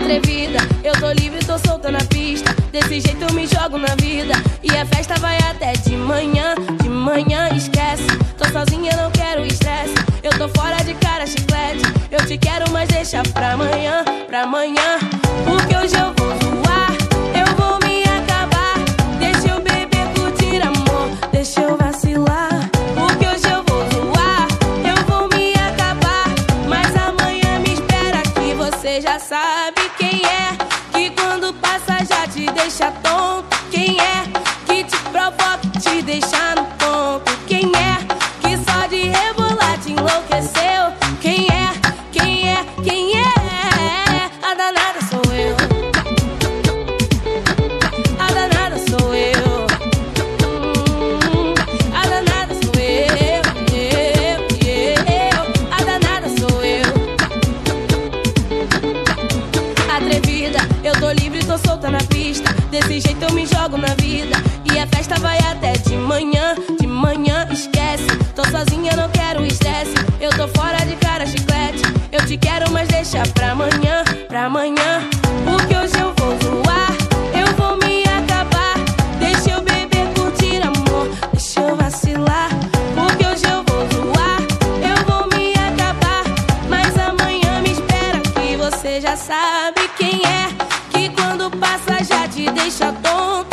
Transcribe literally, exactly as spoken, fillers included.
Atrevida, eu tô livre, tô solta na pista. Desse jeito eu me jogo na vida. E a festa vai até de manhã. De manhã esquece, tô sozinha, não quero estresse. Eu tô fora de cara, chiclete. Eu te quero, mas deixa pra amanhã. Pra amanhã, porque hoje eu vou zoar. Eu vou me acabar. Deixa eu beber, curtir amor. Deixa eu vacilar, porque hoje eu vou zoar. Eu vou me acabar, mas amanhã me espera que você já sabe quem é, que quando passa já te deixa tonto. Quem é que te provoca, te deixa no ponto. Quem é que só de rebolar te enlouqueceu. Quem é, quem é, quem é? A danada sou eu. A danada sou eu. Hum, a danada sou eu. Eu, eu. A danada sou eu. Atrevida, eu tô livre, tô solta na pista. Desse jeito eu me jogo na vida. E a festa vai até de manhã. De manhã esquece, tô sozinha, não quero estresse. Eu tô fora de cara, chiclete. Eu te quero, mas deixa pra amanhã. Pra amanhã, porque hoje eu vou zoar. Eu vou me acabar. Deixa eu beber, curtir amor. Deixa eu vacilar, porque hoje eu vou zoar. Eu vou me acabar, mas amanhã me espera que você já sabe quem é, que quando passa já te deixa tonto.